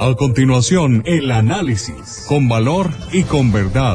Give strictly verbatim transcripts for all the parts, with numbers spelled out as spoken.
A continuación, el análisis, con valor y con verdad.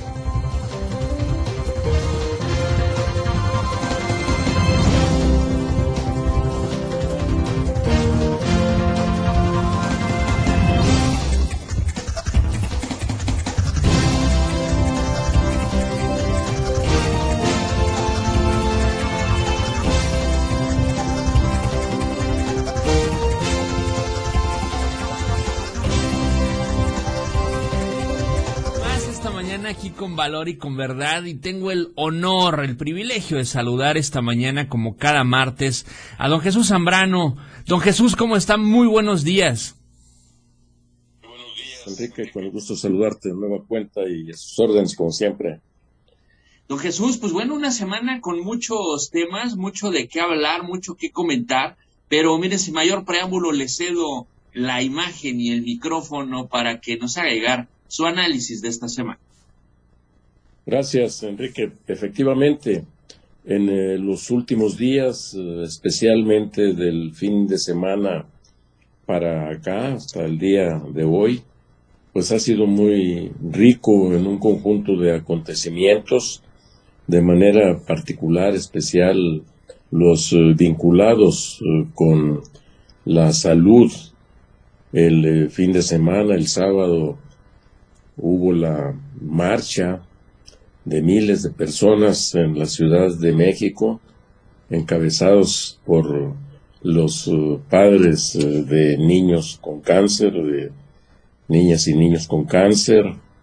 Aquí con valor y con verdad, y tengo el honor, el privilegio de saludar esta mañana, como cada martes, a don Jesús Zambrano. Don Jesús, ¿cómo está? Muy buenos días. Buenos días, Enrique, con el gusto de saludarte de nueva cuenta y a sus órdenes, como siempre. Don Jesús, pues bueno, una semana con muchos temas, mucho de qué hablar, mucho que comentar, pero mire, sin mayor preámbulo, le cedo la imagen y el micrófono para que nos haga llegar su análisis de esta semana. Gracias, Enrique. Efectivamente, en eh, los últimos días, eh, especialmente del fin de semana para acá, hasta el día de hoy, pues ha sido muy rico en un conjunto de acontecimientos, de manera particular, especial, los eh, vinculados eh, con la salud. El eh, fin de semana, el sábado, hubo la marcha de miles de personas en la Ciudad de México, encabezados por los uh, padres uh, de niños con cáncer, de niñas y niños con cáncer,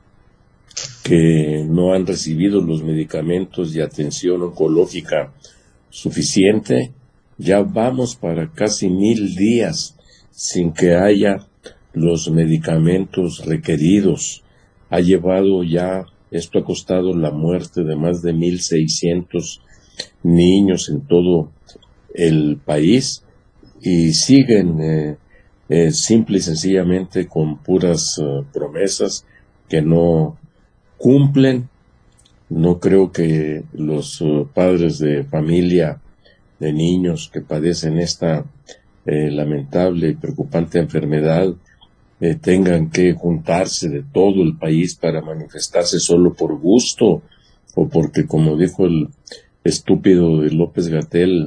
que no han recibido los medicamentos y atención oncológica suficiente. Ya vamos para casi mil días sin que haya los medicamentos requeridos. Ha llevado ya Esto ha costado la muerte de más de mil seiscientos niños en todo el país y siguen eh, eh, simple y sencillamente con puras uh, promesas que no cumplen. No creo que los uh, padres de familia de niños que padecen esta eh, lamentable y preocupante enfermedad Eh, tengan que juntarse de todo el país para manifestarse solo por gusto, o porque, como dijo el estúpido de López-Gatell,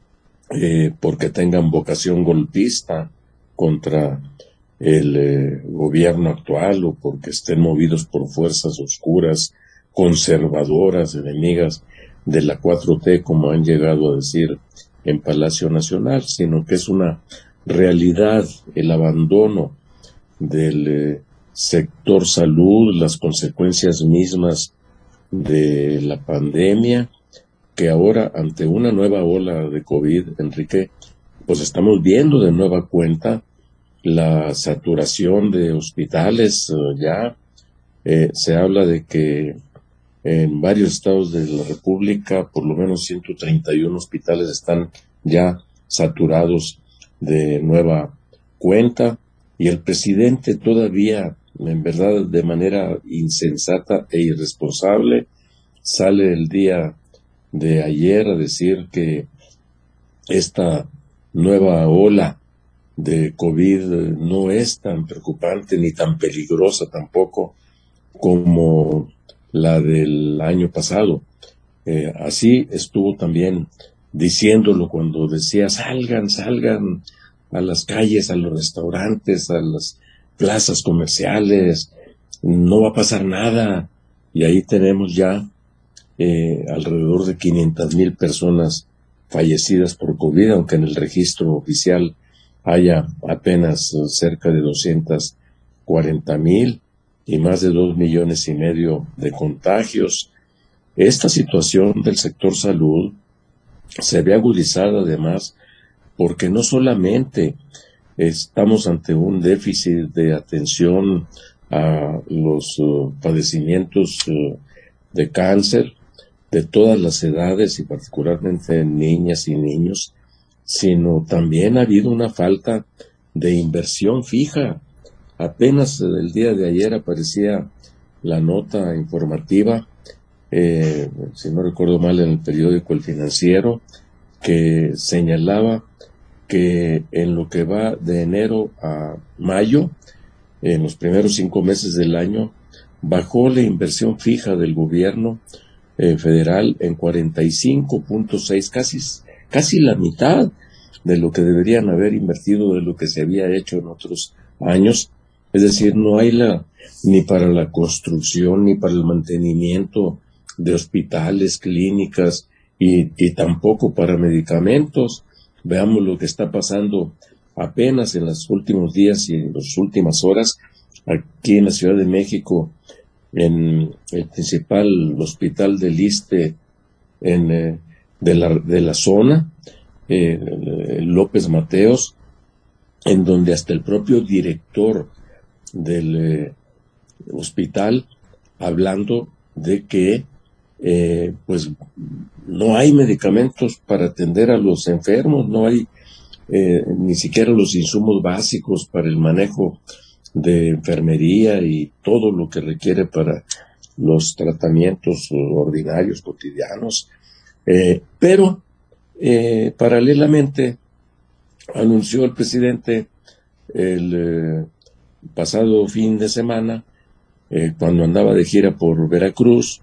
eh, porque tengan vocación golpista contra el eh, gobierno actual, o porque estén movidos por fuerzas oscuras, conservadoras, enemigas de la cuatro T, como han llegado a decir en Palacio Nacional, sino que es una realidad el abandono del eh, sector salud, las consecuencias mismas de la pandemia, que ahora ante una nueva ola de COVID, Enrique, pues estamos viendo de nueva cuenta la saturación de hospitales. Uh, ya eh, se habla de que en varios estados de la República por lo menos ciento treinta y uno hospitales están ya saturados de nueva cuenta. Y el presidente todavía, en verdad, de manera insensata e irresponsable, sale el día de ayer a decir que esta nueva ola de COVID no es tan preocupante ni tan peligrosa tampoco como la del año pasado. Eh, así estuvo también diciéndolo cuando decía salgan, salgan a las calles, a los restaurantes, a las plazas comerciales, no va a pasar nada. Y ahí tenemos ya eh, alrededor de quinientas mil personas fallecidas por COVID, aunque en el registro oficial haya apenas uh, cerca de doscientas cuarenta mil y más de dos millones y medio de contagios. Esta situación del sector salud se ve agudizada además porque no solamente estamos ante un déficit de atención a los uh, padecimientos uh, de cáncer de todas las edades y particularmente en niñas y niños, sino también ha habido una falta de inversión fija. Apenas el día de ayer aparecía la nota informativa, eh, si no recuerdo mal, en el periódico El Financiero, que señalaba que en lo que va de enero a mayo en los primeros cinco meses del año, bajó la inversión fija del gobierno eh, federal en cuarenta y cinco punto seis, casi, casi la mitad de lo que deberían haber invertido, de lo que se había hecho en otros años. Es decir, no hay la ni para la construcción ni para el mantenimiento de hospitales, clínicas y, y tampoco para medicamentos. Veamos lo que está pasando apenas en los últimos días y en las últimas horas aquí en la Ciudad de México, en el principal hospital del ISSSTE en, eh, de, la, de la zona, eh, López Mateos, en donde hasta el propio director del eh, hospital hablando de que eh, pues no hay medicamentos para atender a los enfermos, no hay eh, ni siquiera los insumos básicos para el manejo de enfermería y todo lo que requiere para los tratamientos ordinarios, cotidianos. Eh, pero, eh, paralelamente, anunció el presidente el eh, pasado fin de semana, eh, cuando andaba de gira por Veracruz,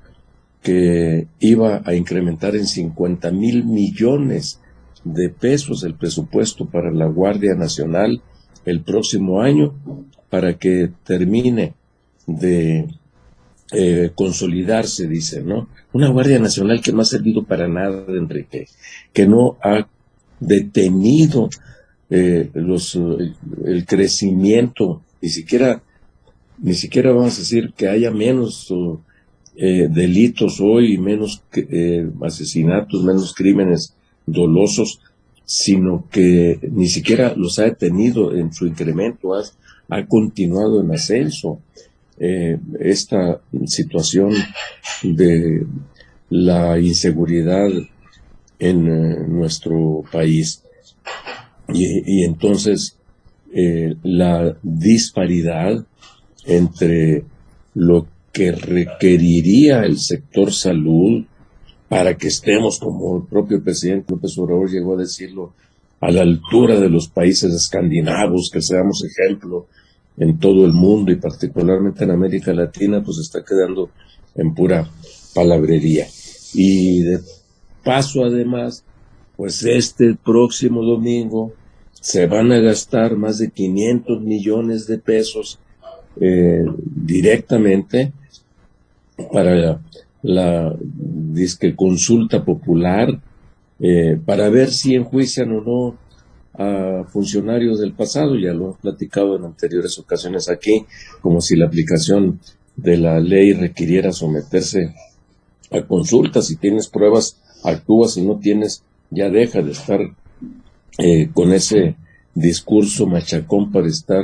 que iba a incrementar en cincuenta mil millones de pesos el presupuesto para la Guardia Nacional el próximo año, para que termine de eh, consolidarse, dice, ¿no? Una Guardia Nacional que no ha servido para nada, Enrique, que no ha detenido eh, los, el crecimiento, ni siquiera, ni siquiera vamos a decir que haya menos eh, delitos hoy, menos eh, asesinatos, menos crímenes dolosos, sino que ni siquiera los ha detenido en su incremento, ha, ha continuado en ascenso. Eh, esta situación de la inseguridad en eh, nuestro país y, y entonces eh, la disparidad entre lo que requeriría el sector salud para que estemos, como el propio presidente López Obrador llegó a decirlo, a la altura de los países escandinavos, que seamos ejemplo en todo el mundo y particularmente en América Latina, pues está quedando en pura palabrería. Y de paso, además, pues este próximo domingo se van a gastar más de quinientos millones de pesos eh, directamente para la, la disque consulta popular, eh, para ver si enjuician o no a funcionarios del pasado. Ya lo hemos platicado en anteriores ocasiones aquí, como si la aplicación de la ley requiriera someterse a consulta. Si tienes pruebas, actúas; si no tienes, ya deja de estar eh, con ese discurso machacón para estar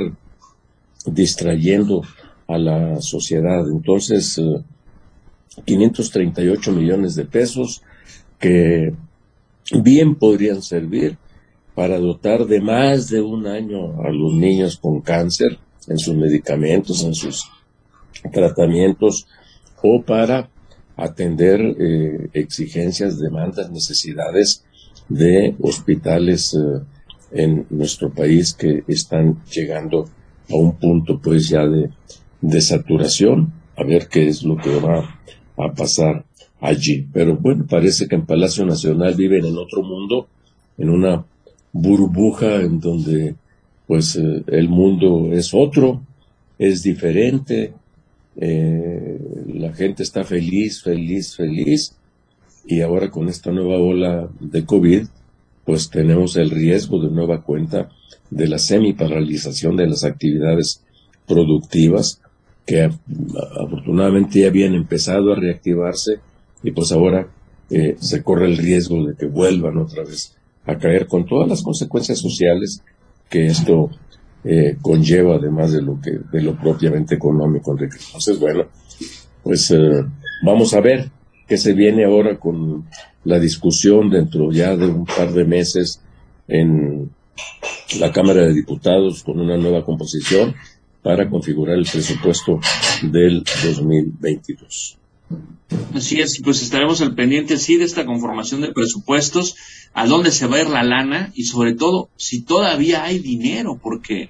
distrayendo a la sociedad. Entonces, eh, quinientos treinta y ocho millones de pesos que bien podrían servir para dotar de más de un año a los niños con cáncer en sus medicamentos, en sus tratamientos, o para atender eh, exigencias, demandas, necesidades de hospitales eh, en nuestro país que están llegando a un punto pues ya de, de saturación. A ver qué es lo que va a pasar allí. Pero bueno, parece que en Palacio Nacional viven en otro mundo, en una burbuja en donde pues eh, el mundo es otro, es diferente, eh, la gente está feliz, feliz, feliz, y ahora con esta nueva ola de COVID pues tenemos el riesgo de nueva cuenta de la semiparalización de las actividades productivas que afortunadamente ya habían empezado a reactivarse, y pues ahora eh, se corre el riesgo de que vuelvan otra vez a caer, con todas las consecuencias sociales que esto eh, conlleva, además de lo que de lo propiamente económico. Entonces, bueno, pues eh, vamos a ver qué se viene ahora con la discusión dentro ya de un par de meses en la Cámara de Diputados, con una nueva composición para configurar el presupuesto del dos mil veintidós. Así es, pues estaremos al pendiente, sí, de esta conformación de presupuestos, a dónde se va a ir la lana y sobre todo si todavía hay dinero, porque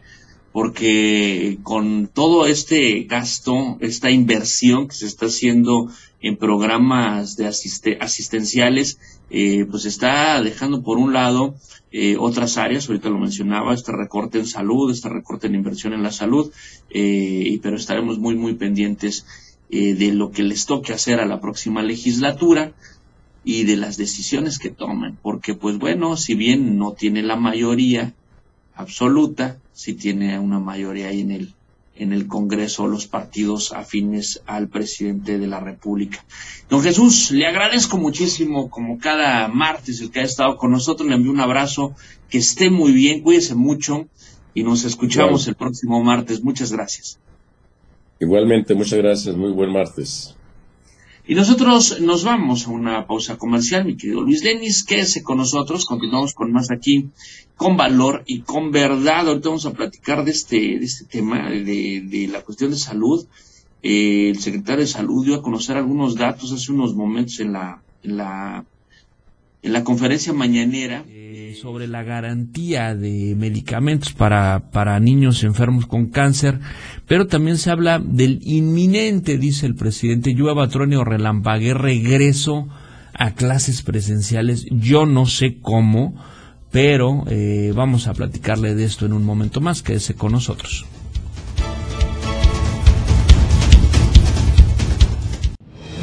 porque con todo este gasto, esta inversión que se está haciendo en programas de asiste- asistenciales, eh, pues está dejando por un lado eh, otras áreas, ahorita lo mencionaba, este recorte en salud, este recorte en inversión en la salud, eh, pero estaremos muy, muy pendientes eh, de lo que les toque hacer a la próxima legislatura y de las decisiones que tomen, porque pues bueno, si bien no tiene la mayoría absoluta, sí tiene una mayoría ahí en el en el Congreso, los partidos afines al presidente de la República. Don Jesús, le agradezco muchísimo, como cada martes, el que ha estado con nosotros. Le envío un abrazo, que esté muy bien, cuídese mucho y nos escuchamos Igual. el próximo martes. Muchas gracias. Igualmente, muchas gracias, muy buen martes. Y nosotros nos vamos a una pausa comercial, mi querido Luis Denis, quédese con nosotros, continuamos con más aquí, con valor y con verdad. Ahorita vamos a platicar de este, de este tema, de, de la cuestión de salud. Eh, el secretario de Salud dio a conocer algunos datos hace unos momentos en la, en la, en la conferencia mañanera. Eh, sobre la garantía de medicamentos para, para niños enfermos con cáncer, pero también se habla del inminente, dice el presidente, llueva, truene o relampaguee, regreso a clases presenciales. Yo no sé cómo, pero eh, vamos a platicarle de esto en un momento más. Quédese con nosotros.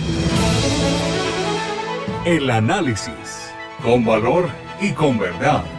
El análisis, con valor y con verdad.